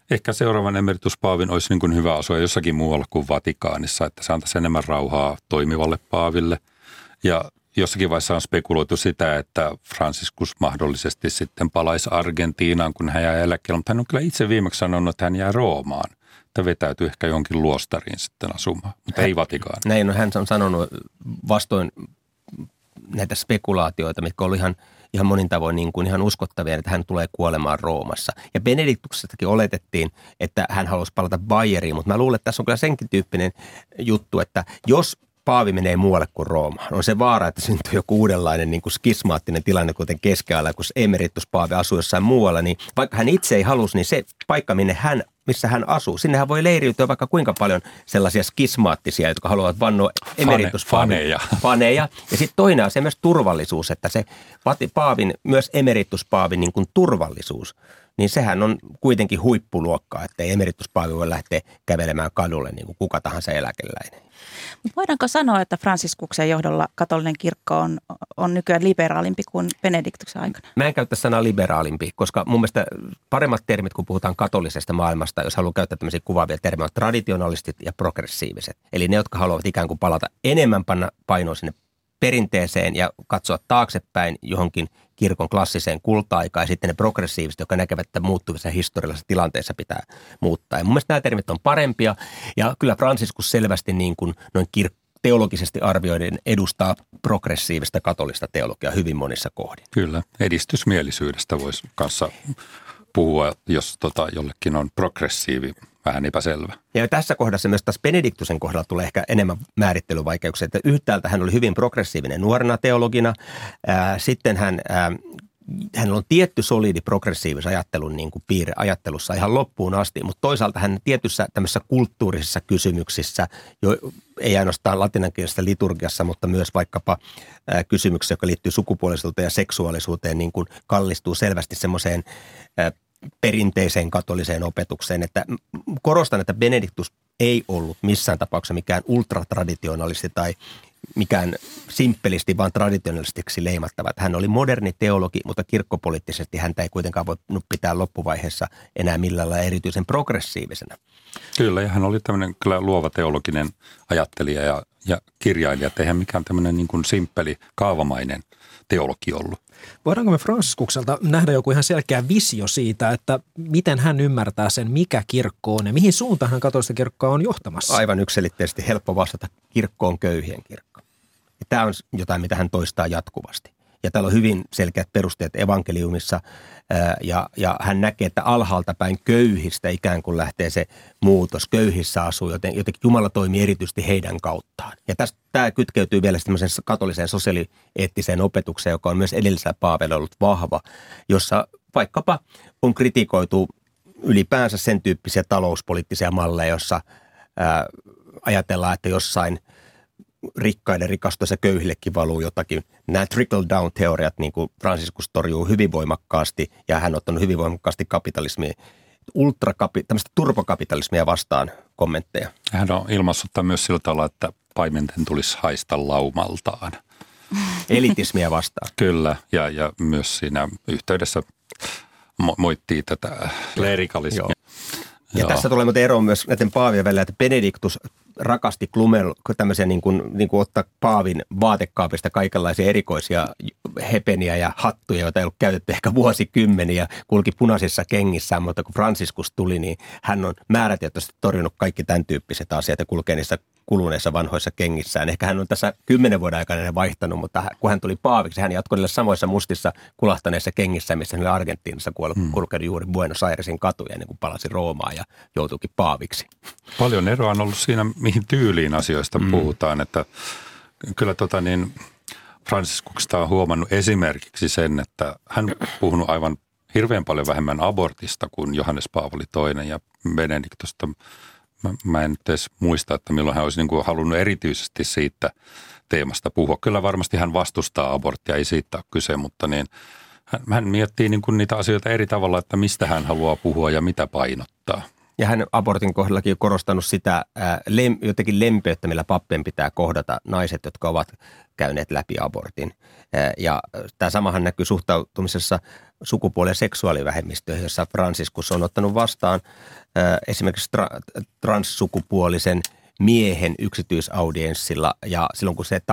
ehkä seuraavan emerituspaavin olisi niin kuin hyvä asua jossakin muualla kuin Vatikaanissa, että se antaisi enemmän rauhaa toimivalle paaville. Ja jossakin vaiheessa on spekuloitu sitä, että Franciscus mahdollisesti sitten palaisi Argentiinaan, kun hän jää eläkkeelle. Mutta hän on kyllä itse viimeksi sanonut, että hän jää Roomaan. Että vetäytyy ehkä jonkin luostariin sitten asumaan, mutta ei Vatikaaniin. Näin no, hän on sanonut vastoin näitä spekulaatioita, mitkä on ihan, ihan monin tavoin niin kuin ihan uskottavia, että hän tulee kuolemaan Roomassa. Ja Benediktuksestakin oletettiin, että hän haluaisi palata Bayeriin, mutta mä luulen, että tässä on kyllä senkin tyyppinen juttu, että jos paavi menee muualle kuin Roomaan, on se vaara, että syntyy joku uudenlainen niin kuin skismaattinen tilanne, kuten keskellä, kun emerituspaavi asuu jossain muualla, niin vaikka hän itse ei halusi, niin se paikka, minne hän, missä hän asuu, sinnehän voi leiriytyä vaikka kuinka paljon sellaisia skismaattisia, jotka haluavat vannoa emerituspaavi. Faneja. Faneja. Ja sitten toinen asia myös turvallisuus, että se paavin, myös emerituspaavi niin kuin turvallisuus, niin sehän on kuitenkin huippuluokkaa, että ei emerituspaavi voi lähteä kävelemään kadulle niin kuin kuka tahansa eläkeläinen. Mutta voidaanko sanoa, että Fransiskuksen johdolla katolinen kirkko on, on nykyään liberaalimpi kuin Benediktuksen aikana? Mä en käytä sanaa liberaalimpi, koska mun mielestä paremmat termit, kun puhutaan katolisesta maailmasta, jos haluaa käyttää tämmöisiä kuvaavia termejä, on traditionalistit ja progressiiviset. Eli ne, jotka haluavat ikään kuin palata enemmän panna painoa sinne perinteeseen ja katsoa taaksepäin johonkin kirkon klassiseen kulta-aikaan ja sitten ne progressiiviset, jotka näkevät, että muuttuvissa historiallisissa tilanteissa pitää muuttaa. Ja mun mielestä nämä termit on parempia ja kyllä Franciscus selvästi niin kuin noin kir- teologisesti arvioiden edustaa progressiivista katolista teologiaa hyvin monissa kohdin. Kyllä, edistysmielisyydestä voisi kanssa puhua, jos tota, jollekin on progressiivi, vähän epäselvä. Ja tässä kohdassa myös taas Benediktusen kohdalla tulee ehkä enemmän määrittelyvaikeuksia, että yhtäältä hän oli hyvin progressiivinen nuorena teologina, ää, sitten hän, ää, hänellä on tietty solidi progressiivisen ajattelun niin kuin piirre ajattelussa ihan loppuun asti, mutta toisaalta hän tietyissä tämmöisissä kulttuurisissa kysymyksissä, jo, ei ainoastaan latinankielisessä liturgiassa, mutta myös vaikkapa ää, kysymyksissä, joka liittyy sukupuolisuuteen ja seksuaalisuuteen, niin kuin kallistuu selvästi semmoiseen ää, perinteiseen katoliseen opetukseen, että korostan, että Benediktus ei ollut missään tapauksessa mikään ultratraditionalisti tai mikään simppelisti, vaan traditionalistiksi leimattava. Hän oli moderni teologi, mutta kirkkopoliittisesti häntä ei kuitenkaan voi pitää loppuvaiheessa enää millään lailla erityisen progressiivisena. Kyllä, ja hän oli tämmöinen kyllä luova teologinen ajattelija ja, ja kirjailija, että eihän mikään tämmöinen niin kuin simppeli, kaavamainen teologi ollut. Voidaanko me Fransiskukselta nähdä joku ihan selkeä visio siitä, että miten hän ymmärtää sen, mikä kirkko on ja mihin suuntaan hän katolista kirkkoa on johtamassa? Aivan yksiselitteisesti helppo vastata, kirkko on köyhien kirkko. Ja tämä on jotain, mitä hän toistaa jatkuvasti. Ja täällä on hyvin selkeät perusteet evankeliumissa ää, ja, ja hän näkee, että alhaalta päin köyhistä ikään kuin lähtee se muutos. Köyhissä asuu, joten jotenkin Jumala toimii erityisesti heidän kauttaan. Ja tästä, tämä kytkeytyy vielä tämmöiseen katoliseen sosiaalieettiseen opetukseen, joka on myös edellisellä Paaveilla ollut vahva, jossa vaikkapa on kritikoitu ylipäänsä sen tyyppisiä talouspoliittisia malleja, jossa ää, ajatellaan, että jossain rikkaiden rikastuessa köyhillekin valuu jotakin. Nämä trickle-down-teoriat, niin kuin Franciscus torjuu hyvin voimakkaasti, ja hän on ottanut hyvin voimakkaasti kapitalismia, ultrakapi, tämmöistä turbokapitalismia vastaan kommentteja. Hän on ilmaissut myös sillä tavalla, että paimenten tulisi haista laumaltaan. Elitismiä vastaan. Kyllä, ja, ja myös siinä yhteydessä mo- moittii tätä klerikalismia. Joo. Ja Joo. tässä tulee muuten ero myös näiden paavien välillä, että Benediktus rakasti Klumel tämmöisiä niin kuin, niin kuin ottaa paavin vaatekaapista kaikenlaisia erikoisia hepeniä ja hattuja, joita ei ollut käytetty ehkä vuosikymmeniä, kulki punaisissa kengissään, mutta kun Franciscus tuli, niin hän on määrätietoisesti torjunut kaikki tämän tyyppiset asiat ja kulkee niissä kuluneissa vanhoissa kengissään. Ehkä hän on tässä kymmenen vuoden aikana vaihtanut, mutta kun hän tuli paaviksi, hän jatkoi niille samoissa mustissa kulahtaneissa kengissä, missä hän oli Argentiinassa hmm. kulkenut juuri Buenos Airesin katuja ennen kuin palasi Roomaan ja joutuikin paaviksi. Paljon eroa on ollut siinä, mihin tyyliin asioista hmm. puhutaan, että kyllä tota niin, Franciscuksesta on huomannut esimerkiksi sen, että hän on puhunut aivan hirveän paljon vähemmän abortista kuin Johannes Paavali toinen ja Benediktosta. Mä, mä en nyt edes muista, että milloin hän olisi niin kuin halunnut erityisesti siitä teemasta puhua. Kyllä varmasti hän vastustaa aborttia, ei siitä ole kyse, mutta niin, hän, hän miettii niin kuin niitä asioita eri tavalla, että mistä hän haluaa puhua ja mitä painottaa. Ja hän abortin kohdallakin on korostanut sitä ää, lem, jotenkin lempeyttä, millä pappien pitää kohdata naiset, jotka ovat käyneet läpi abortin. Ää, ja tämä samahan näkyy suhtautumisessa sukupuoli- ja seksuaalivähemmistöihin, jossa Franciscus on ottanut vastaan ää, esimerkiksi tra- transsukupuolisen miehen yksityisaudienssilla, ja silloin kun se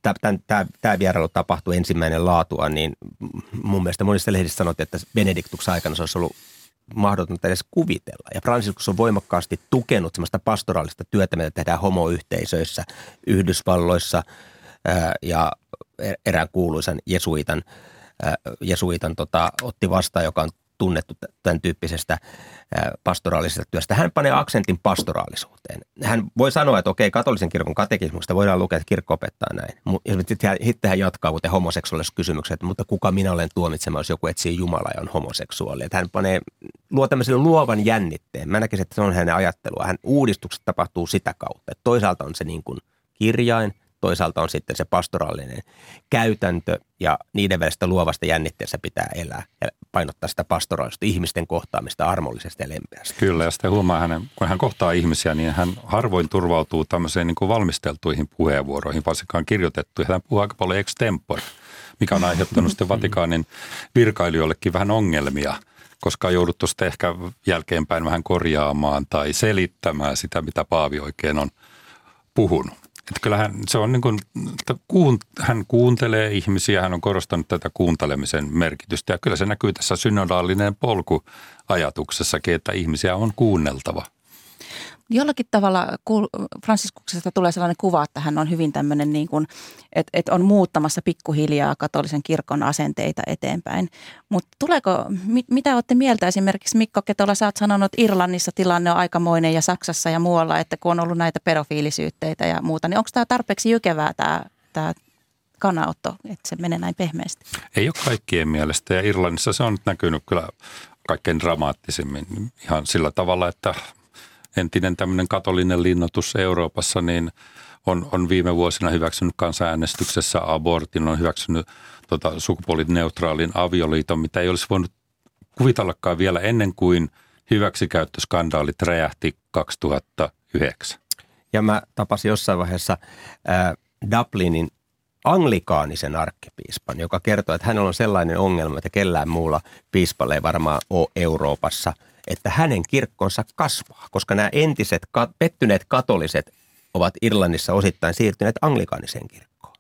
tämä vierailu tapahtui ensimmäinen laatua, niin mun mielestä monissa lehdissä sanottiin, että Benediktuksen aikana se olisi ollut mahdotonta edes kuvitella. Ja Franciscus on voimakkaasti tukenut sellaista pastoraalista työtä, mitä tehdään homoyhteisöissä, Yhdysvalloissa ää, ja erään kuuluisan jesuitan, ää, jesuitan tota, otti vastaan, joka on tunnettu tämän tyyppisestä pastoraalisesta työstä. Hän panee aksentin pastoraalisuuteen. Hän voi sanoa, että okei, katolisen kirkon katekismuksesta voidaan lukea, että kirkko opettaa näin. Ja sitten hän jatkaa, kuten homoseksuaaliset kysymykset, mutta kuka minä olen tuomitsemaan, jos joku etsii Jumalaa ja on homoseksuaali. Että hän panee, luo tämmöisen luovan jännitteen. Mä näkisin, että se on hänen ajattelua. Hän uudistukset tapahtuu sitä kautta. Että toisaalta on se niin kuin kirjain, toisaalta on sitten se pastoraalinen käytäntö ja niiden välistä luovasta jännitteessä pitää elää ja painottaa sitä pastoraalista ihmisten kohtaamista armollisesti ja lempeästi. Kyllä, ja sitten huomaa hänen, kun hän kohtaa ihmisiä, niin hän harvoin turvautuu tämmöiseen niin kuin valmisteltuihin puheenvuoroihin, varsinkaan kirjoitettuihin. Hän puhuu aika paljon extempore, mikä on aiheuttanut sitten Vatikaanin virkailijoillekin vähän ongelmia, koska on jouduttu sitten ehkä jälkeenpäin vähän korjaamaan tai selittämään sitä, mitä paavi oikein on puhunut. Että kyllähän se on niin kuin, että hän kuuntelee ihmisiä, hän on korostanut tätä kuuntelemisen merkitystä ja kyllä se näkyy tässä synodaalinen polku ajatuksessakin, että ihmisiä on kuunneltava. Jollakin tavalla Franciskuksesta tulee sellainen kuva, että hän on hyvin tämmöinen niin kuin, että, että on muuttamassa pikkuhiljaa katolisen kirkon asenteita eteenpäin. Mutta tuleeko, mit, mitä olette mieltä esimerkiksi Mikko Ketola, sä oot sanonut, että Irlannissa tilanne on aikamoinen ja Saksassa ja muualla, että kun on ollut näitä pedofiilisyytteitä ja muuta, niin onko tämä tarpeeksi jykevää tämä, tämä kannanotto, että se menee näin pehmeästi? Ei ole kaikkien mielestä ja Irlannissa se on näkynyt kyllä kaikkein dramaattisimmin ihan sillä tavalla, että entinen tämmöinen katolinen linnoitus Euroopassa niin on, on viime vuosina hyväksynyt kansanäänestyksessä abortin, on hyväksynyt tota, sukupuolineutraalin avioliiton, mitä ei olisi voinut kuvitellakaan vielä ennen kuin hyväksikäyttöskandaalit räjähti kaksituhattayhdeksän. Ja mä tapasin jossain vaiheessa ää, Dublinin anglikaanisen arkkipiispan, joka kertoo, että hänellä on sellainen ongelma, että kellään muulla piispalla ei varmaan ole Euroopassa, että hänen kirkkonsa kasvaa, koska nämä entiset pettyneet katoliset ovat Irlannissa osittain siirtyneet anglikaaniseen kirkkoon.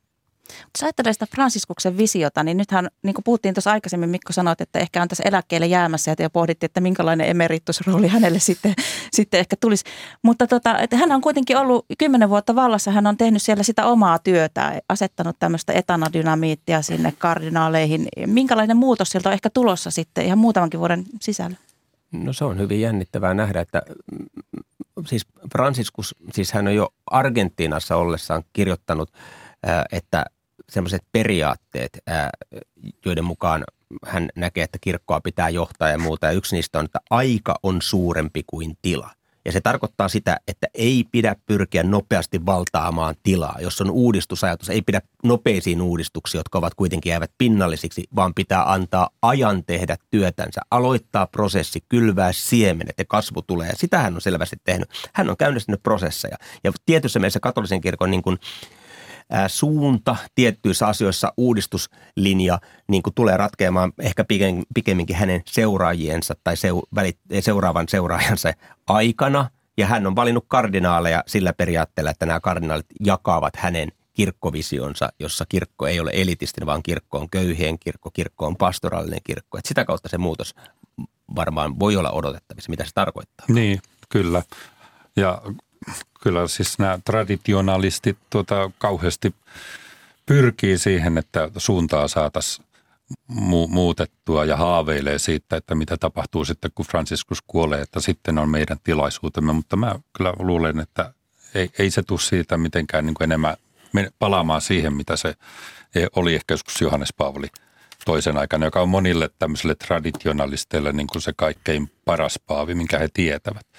Jos ajattelee sitä Fransiskuksen visiota, niin nythän, niin kuin puhuttiin tuossa aikaisemmin, Mikko sanoit, että ehkä on tässä eläkkeelle jäämässä ja pohdittiin, että minkälainen emeritusrooli hänelle sitten, sitten ehkä tulisi. Mutta tota, että hän on kuitenkin ollut kymmenen vuotta vallassa, hän on tehnyt siellä sitä omaa työtä, asettanut tämmöistä etanadynamiittia sinne kardinaaleihin. Minkälainen muutos sieltä on ehkä tulossa sitten ihan muutamankin vuoden sisällä? No se on hyvin jännittävää nähdä, että siis Franciscus, siis hän on jo Argentiinassa ollessaan kirjoittanut, että sellaiset periaatteet, joiden mukaan hän näkee, että kirkkoa pitää johtaa ja muuta. Ja yksi niistä on, että aika on suurempi kuin tila. Ja se tarkoittaa sitä, että ei pidä pyrkiä nopeasti valtaamaan tilaa. Jos on uudistusajatus, ei pidä nopeisiin uudistuksiin, jotka ovat kuitenkin jäävät pinnallisiksi, vaan pitää antaa ajan tehdä työtänsä, aloittaa prosessi, kylvää siemenet ja kasvu tulee. Ja sitä hän on selvästi tehnyt. Hän on käynnistänyt prosesseja. Ja tietyssä mielessä katolisen kirkon niin kuin suunta tiettyissä asioissa, uudistuslinja niin kuin tulee ratkeamaan ehkä pikemminkin hänen seuraajiensa tai seuraavan seuraajansa aikana. Ja hän on valinnut kardinaaleja sillä periaatteella, että nämä kardinaalit jakavat hänen kirkkovisionsa, jossa kirkko ei ole elitistinen, vaan kirkko on köyhien kirkko, kirkko on pastoraalinen kirkko. Että sitä kautta se muutos varmaan voi olla odotettavissa, mitä se tarkoittaa. Niin, kyllä. Ja kyllä siis nämä traditionalistit tuota, kauheasti pyrkii siihen, että suuntaa saataisiin mu- muutettua ja haaveilee siitä, että mitä tapahtuu sitten, kun Franciscus kuolee, että sitten on meidän tilaisuutemme. Mutta mä kyllä luulen, että ei, ei se tule siitä mitenkään niin kuin enemmän palaamaan siihen, mitä se oli ehkä joskus Johannes Paavali toisen aikana, joka on monille tämmöisille traditionalisteille niin kuin se kaikkein paras paavi, minkä he tietävät.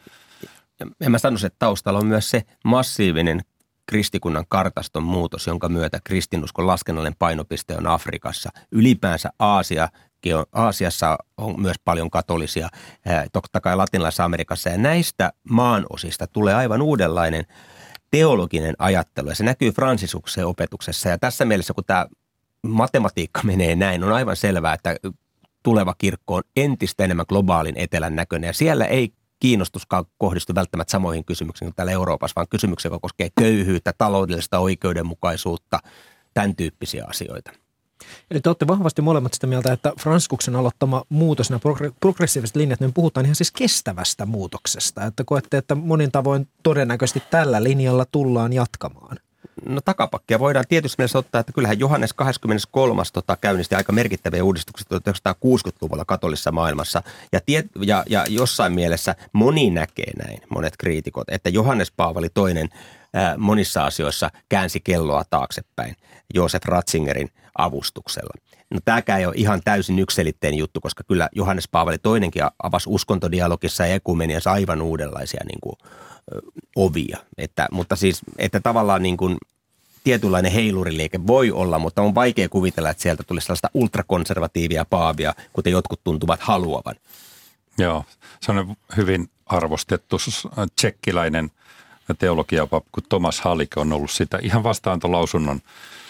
Ja mä sanoisin, että taustalla on myös se massiivinen kristikunnan kartaston muutos, jonka myötä kristinuskon laskennallinen painopiste on Afrikassa. Ylipäänsä Aasia Aasiassakin on, Aasiassa on myös paljon katolisia, totta kai Latinalaisessa Amerikassa. Ja näistä maanosista tulee aivan uudenlainen teologinen ajattelu. Ja se näkyy Franciscuksen opetuksessa. Ja tässä mielessä, kun tämä matematiikka menee näin, on aivan selvää, että tuleva kirkko on entistä enemmän globaalin etelän näköinen. Ja siellä ei kiinnostuskaan kohdistu välttämättä samoihin kysymyksiin kuin täällä Euroopassa, vaan kysymyksiä, joka koskee köyhyyttä, taloudellista oikeudenmukaisuutta, tämän tyyppisiä asioita. Eli te olette vahvasti molemmat sitä mieltä, että Franciscuksen aloittama muutos, nämä progressiiviset linjat, niin puhutaan ihan siis kestävästä muutoksesta. Että koette, että monin tavoin todennäköisesti tällä linjalla tullaan jatkamaan. No takapakkia voidaan tietysti mielessä ottaa, että kyllähän Johannes kahdeskymmeneskolmas tota, käynnisti aika merkittäviä uudistuksia tuhatyhdeksänsataakuusikymmentäluvulla katolisessa maailmassa. Ja, tie, ja, ja jossain mielessä moni näkee näin, monet kriitikot, että Johannes Paavali toinen ää, monissa asioissa käänsi kelloa taaksepäin Josef Ratzingerin avustuksella. No tämäkään ei ole ihan täysin yksiselitteinen juttu, koska kyllä Johannes Paavali toinenkin avasi uskontodialogissa ja ekumeniassa aivan uudenlaisia niin kuin, ö, ovia. Että, mutta siis, että tavallaan niin kuin tietynlainen heiluriliike voi olla, mutta on vaikea kuvitella, että sieltä tulisi sellaista ultrakonservatiivia paavia, kuten jotkut tuntuvat haluavan. Joo, se on hyvin arvostettu tsekkiläinen teologiapappi, kun Thomas Halik on ollut sitä ihan vastaantolausunnon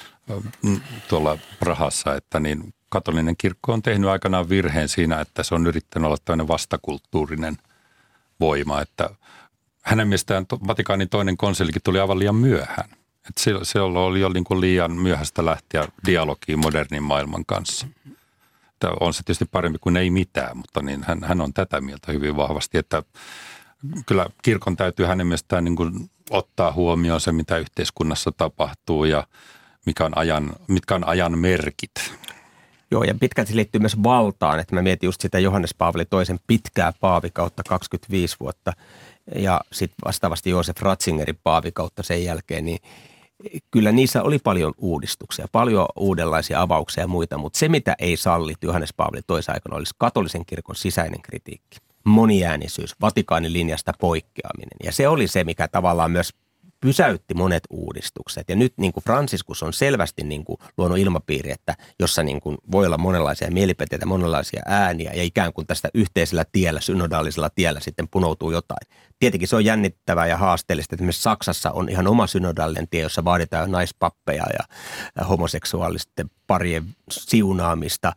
tuolla Prahassa, että niin katolinen kirkko on tehnyt aikanaan virheen siinä, että se on yrittänyt olla tämmöinen vastakulttuurinen voima, että hänen mielestään Vatikaanin toinen konsilikin tuli aivan liian myöhään. Että se, se oli jo niin kuin liian myöhäistä lähteä dialogiin modernin maailman kanssa. Että on se tietysti parempi kuin ei mitään, mutta niin hän, hän on tätä mieltä hyvin vahvasti, että kyllä kirkon täytyy hänen mielestään niin kuin ottaa huomioon se, mitä yhteiskunnassa tapahtuu ja mikä on ajan, mitkä on ajan merkit. Joo, ja pitkälti se liittyy myös valtaan, että mä mietin just sitä Johannes Paavali toisen pitkää paavikautta kaksikymmentäviisi vuotta ja sitten vastaavasti Josef Ratzingerin paavikautta sen jälkeen, niin kyllä niissä oli paljon uudistuksia, paljon uudenlaisia avauksia ja muita, mutta se mitä ei sallittu Johannes Paavali toisen aikana olisi katolisen kirkon sisäinen kritiikki, moniäänisyys, Vatikaanin linjasta poikkeaminen ja se oli se, mikä tavallaan myös pysäytti monet uudistukset. Ja nyt niin kuin Franciscus on selvästi niin kuin luonut ilmapiiri, että jossa niin kuin voi olla monenlaisia mielipiteitä, monenlaisia ääniä ja ikään kuin tästä yhteisellä tiellä, synodaalisella tiellä sitten punoutuu jotain. Tietenkin se on jännittävää ja haasteellista. Esimerkiksi Saksassa on ihan oma synodaalinen tie, jossa vaaditaan naispappeja ja homoseksuaalisten parien siunaamista,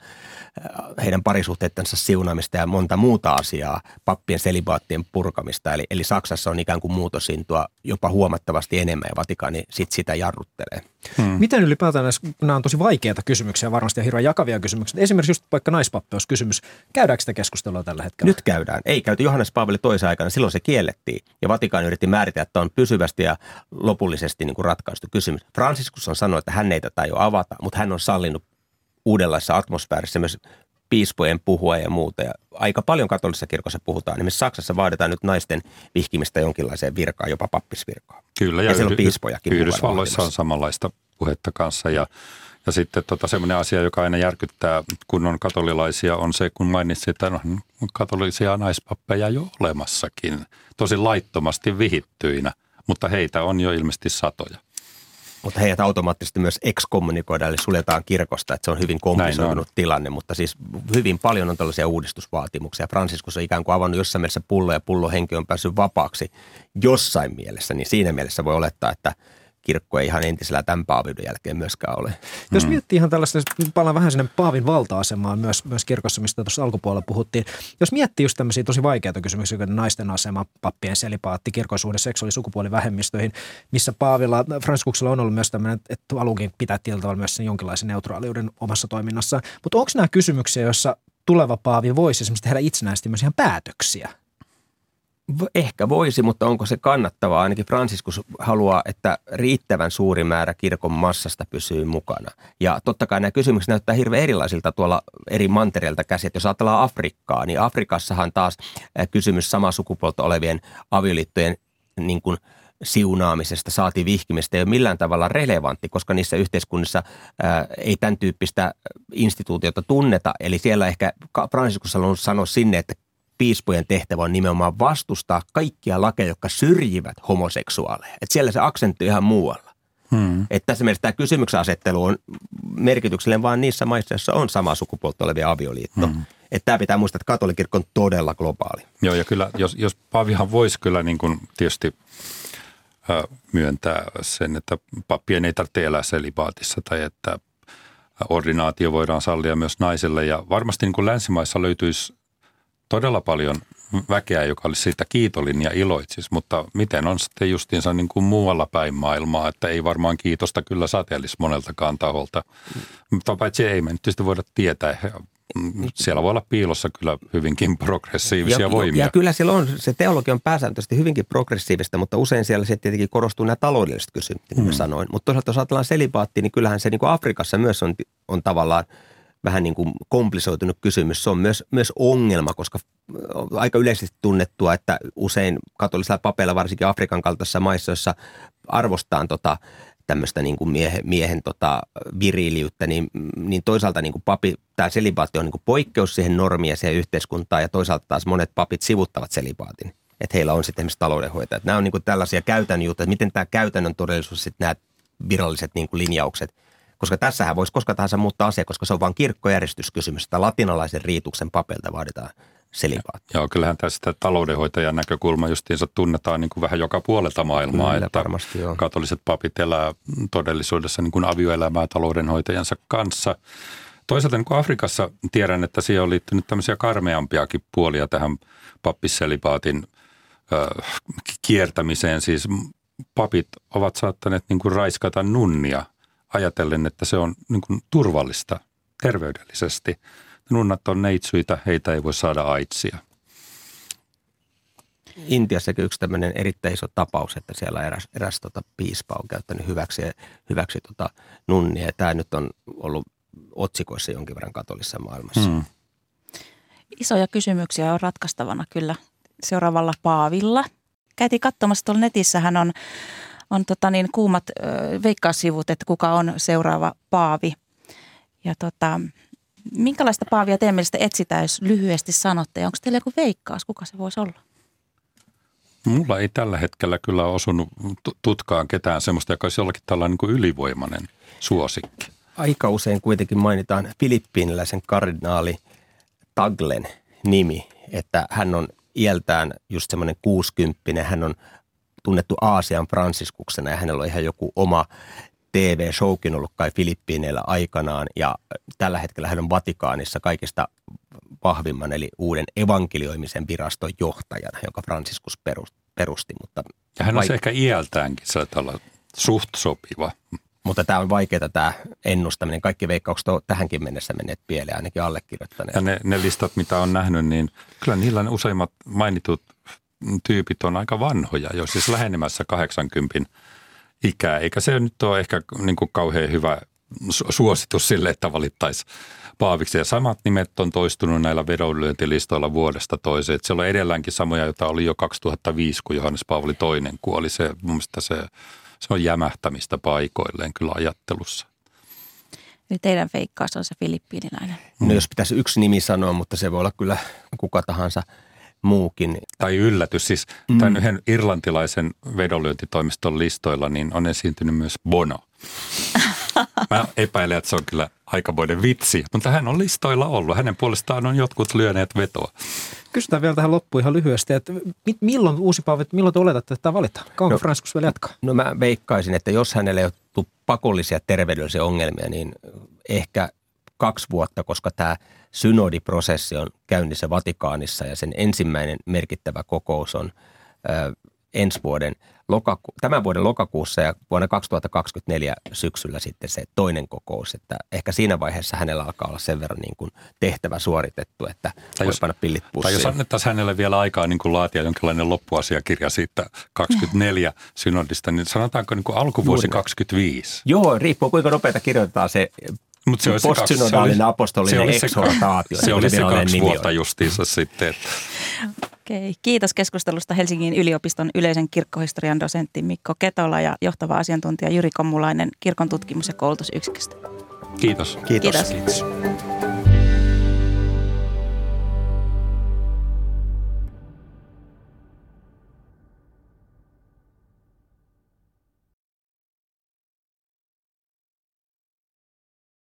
heidän parisuhteittensa siunaamista ja monta muuta asiaa, pappien selibaattien purkamista. Eli, eli Saksassa on ikään kuin muutosintoa jopa huomattavasti enemmän ja Vatikaani sit sitä jarruttelee. Hmm. Miten ylipäätään, nämä on tosi vaikeita kysymyksiä varmasti ja hirveän jakavia kysymyksiä. Esimerkiksi just vaikka naispappeus-kysymys. Käydäänkö sitä keskustelua tällä hetkellä? Nyt käydään. Ei käyty Johannes Paavali toisen aikana. Silloin se kiellettiin ja Vatikaani yritti määritellä, että on pysyvästi ja lopullisesti niin kuin ratkaistu kysymys. Franciscus on sanonut, että hän ei tätä jo avata, mutta hän on sallinut uudenlaisessa atmosfäärissä myös piispojen puhua ja muuta. Ja aika paljon katolisessa kirkossa puhutaan. Esimerkiksi Saksassa vaaditaan nyt naisten vihkimistä jonkinlaiseen virkaan, jopa pappisvirkaan. Kyllä, ja, ja siellä on piispojakin. Yhdysvalloissa on samanlaista puhetta kanssa. Ja, ja sitten tota, semmoinen asia, joka aina järkyttää, kun on katolilaisia, on se, kun mainitsit, että no, katolisia naispappeja jo olemassakin. Tosi laittomasti vihittyinä, mutta heitä on jo ilmeisesti satoja. Mutta heidät automaattisesti myös ekskommunikoidaan, eli suljetaan kirkosta, että se on hyvin komplisoitunut tilanne, mutta siis hyvin paljon on tällaisia uudistusvaatimuksia. Franciscus on ikään kuin avannut jossain mielessä pullo ja pullohenki on päässyt vapaaksi jossain mielessä, niin siinä mielessä voi olettaa, että kirkko ei ihan entisellä tämän paaviuden jälkeen myöskään ole. Jos miettii ihan tällaista, palaan vähän sinne paavin valta-asemaan myös, myös kirkossa, mistä tuossa alkupuolella puhuttiin. Jos miettii just tämmöisiä tosi vaikeita kysymyksiä, kuten naisten asema, pappien selipaatti, kirkon suhde seksuaali- ja sukupuolivähemmistöihin, missä Paavilla, Franciscuksella on ollut myös tämmöinen, että alunkin pitää tietyllä tavalla myös sen jonkinlaisen neutraaliuden omassa toiminnassaan. Mutta onko nämä kysymyksiä, joissa tuleva paavi voisi esimerkiksi tehdä itsenäisesti myös ihan päätöksiä? Ehkä voisi, mutta onko se kannattavaa? Ainakin Franciscus haluaa, että riittävän suuri määrä kirkon massasta pysyy mukana. Ja totta kai nämä kysymykset näyttää hirveän erilaisilta tuolla eri mantereilta käsin. Jos ajatellaan Afrikkaa, niin Afrikassahan taas kysymys samaa sukupuolta olevien avioliittojen niin kuin siunaamisesta, saati vihkimistä ei ole millään tavalla relevantti, koska niissä yhteiskunnissa ää, ei tämän tyyppistä instituutiota tunneta. Eli siellä ehkä Franciscus haluaa sanoa sinne, että piispojen tehtävä on nimenomaan vastustaa kaikkia lakeja, jotka syrjivät homoseksuaaleja. Että siellä se aksentti ihan muualla. Hmm. Että tässä mielessä tämä kysymyksen asettelu on merkityksellinen vaan niissä maissa, joissa on samaa sukupuolta olevia avioliitto. Hmm. Että tämä pitää muistaa, että katolikirkko on todella globaali. Joo, ja kyllä, jos, jos paavihan voisi kyllä niin kuin tietysti äh, myöntää sen, että pappien ei tarvitse elää selibaatissa tai että ordinaatio voidaan sallia myös naiselle. Ja varmasti niin kuin länsimaissa löytyisi todella paljon väkeä, joka olisi siitä kiitollinen ja iloitsisi, mutta miten on sitten justiinsa niin kuin muualla päin maailmaa, että ei varmaan kiitosta kyllä sateellisi moneltakaan taholta. Mutta paitsi ei me nyt tietysti voida tietää. Siellä voi olla piilossa kyllä hyvinkin progressiivisia ja, voimia. Ja kyllä siellä on, se teologia on pääsääntöisesti hyvinkin progressiivista, mutta usein siellä se tietenkin korostuu nämä taloudelliset kysymykset, niin kuin mm. sanoin. Mutta toisaalta jos ajatellaan selibaattia, niin kyllähän se niin kuin Afrikassa myös on, on tavallaan vähän niin kuin komplisoitunut kysymys. Se on myös, myös ongelma, koska on aika yleisesti tunnettua, että usein katolisilla papeilla, varsinkin Afrikan kaltaisissa maissa, joissa arvostaan tota, tämmöistä niin kuin miehen, miehen tota viriiliyttä, niin, niin toisaalta niin kuin papi, tämä selibaatti on niin kuin poikkeus siihen normiin ja siihen yhteiskuntaan, ja toisaalta taas monet papit sivuttavat selibaatin, että heillä on sitten esimerkiksi taloudenhoitajat. Nämä on niin kuin tällaisia käytännön juttuja, että miten tämä käytännön todellisuus sitten nämä viralliset niin kuin linjaukset, koska tässähän voisi koska tahansa muuttaa asia, koska se on vain kirkkojärjestyskysymys, että latinalaisen riituksen papelta vaaditaan selibaatti. Joo, kyllähän tästä taloudenhoitajan näkökulma justiinsa tunnetaan niin kuin vähän joka puolelta maailmaa, Kyllä, että varmasti, joo. katoliset papit elää todellisuudessa niin kuin avioelämää taloudenhoitajansa kanssa. Toisaalta niin kuin Afrikassa tiedän, että siihen on liittynyt tämmöisiä karmeampiakin puolia tähän pappisselibaatin ö, kiertämiseen. Siis papit ovat saattaneet niin kuin raiskata nunnia ajatellen, että se on niin kuin turvallista terveydellisesti. Nunnat on neitsyitä, heitä ei voi saada aitsia. Intiassakin yksi tämmöinen erittäin iso tapaus, että siellä eräs, eräs tota, piispa on käyttänyt hyväksi, hyväksi tota, nunnia. Ja tämä nyt on ollut otsikoissa jonkin verran katolisessa maailmassa. Hmm. Isoja kysymyksiä on ratkaistavana kyllä seuraavalla paavilla. Käytiin katsomassa tuolla netissähän on, on tota niin, kuumat ö, veikkaussivut, että kuka on seuraava paavi. Ja tota... minkälaista paavia teidän mielestä etsitään, jos lyhyesti sanotte? Onko teillä joku veikkaus, kuka se voisi olla? Mulla ei tällä hetkellä kyllä osunut tutkaan ketään semmoista, joka olisi jollakin tällainen niin kuin ylivoimainen suosikki. Aika usein kuitenkin mainitaan filippiiniläisen kardinaali Taglen nimi, että hän on iältään just semmoinen kuusikymppinen. Hän on tunnettu Aasian Franciskuksena ja hänellä on ihan joku oma T V-showkin ollut kai Filippiineillä aikanaan, ja tällä hetkellä hän on Vatikaanissa kaikista vahvimman, eli uuden evankelioimisen viraston johtajana, jonka Franciscus perusti. Mutta ja hän on vaik- se ehkä iältäänkin tällä suht sopiva. Mutta tämä on vaikeaa tämä ennustaminen. Kaikki veikkaukset on tähänkin mennessä menneet pieleen, ainakin allekirjoittaneet. Ja ne, ne listat, mitä on nähnyt, niin kyllä niillä ne useimmat mainitut tyypit on aika vanhoja, jo siis lähenemässä kahdeksankymmentä ikää, eikä se nyt ole ehkä niin kuin kauhean hyvä suositus sille, että valittaisi paaviksi. Ja samat nimet on toistunut näillä vedonlyöntilistoilla vuodesta toiseen. Että siellä on edelläänkin samoja, joita oli jo kaksituhattaviisi, kun Johannes Paavali toinen kuoli. Se, mun mielestä se, se on jämähtämistä paikoilleen kyllä ajattelussa. Eli teidän veikkaus on se filippiiniläinen. No jos pitäisi yksi nimi sanoa, mutta se voi olla kyllä kuka tahansa muukin. Tai yllätys, siis mm. tämän yhden irlantilaisen vedonlyöntitoimiston listoilla niin on esiintynyt myös Bono. Mä epäilen, että se on kyllä aikamoinen vitsi, mutta hän on listoilla ollut. Hänen puolestaan on jotkut lyöneet vetoa. Kysytään vielä tähän loppuun ihan lyhyesti, että milloin uusi paavi, milloin te oletatte, että tämä valitaan? Kauanko no, Franciscus vielä jatkaa? No mä veikkaisin, että jos hänelle ei ole pakollisia terveydellisiä ongelmia, niin ehkä kaksi vuotta, koska tämä synodiprosessi on käynnissä Vatikaanissa ja sen ensimmäinen merkittävä kokous on ö, ensi vuoden lokaku- tämän vuoden lokakuussa ja vuonna kaksituhattakaksikymmentäneljä syksyllä sitten se toinen kokous, että ehkä siinä vaiheessa hänellä alkaa olla sen verran niin kuin tehtävä suoritettu, että tai voi panna pillit pussiin. Tai jos annettaisiin hänelle vielä aikaa niin kuin laatia jonkinlainen loppuasiakirja siitä kaksikymmentäneljä synodista, niin sanotaanko niin kuin alkuvuosi kaksikymmentäviisi? Joo, riippuu kuinka nopeita kirjoitetaan se Mut se postsynodaalinen apostolinen ekshortaatio. Se oli se kaksi vuotta justiinsa sitten. Okei, kiitos keskustelusta Helsingin yliopiston yleisen kirkkohistorian dosentti Mikko Ketola ja johtava asiantuntija Jyri Kommulainen kirkon tutkimus- ja koulutusyksiköstä. Kiitos. Kiitos. Kiitos. Kiitos.